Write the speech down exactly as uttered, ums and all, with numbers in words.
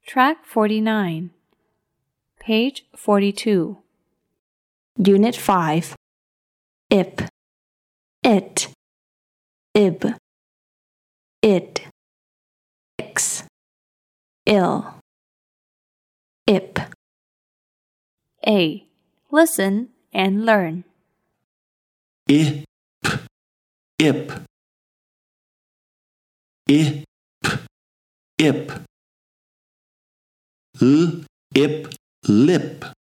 Track forty-nine. Page forty-two. Unit five. Ip, it, ib, id, ix, ill, ip. A. Listen and learn. Ip, ip, ip, ip. L, ip, lip.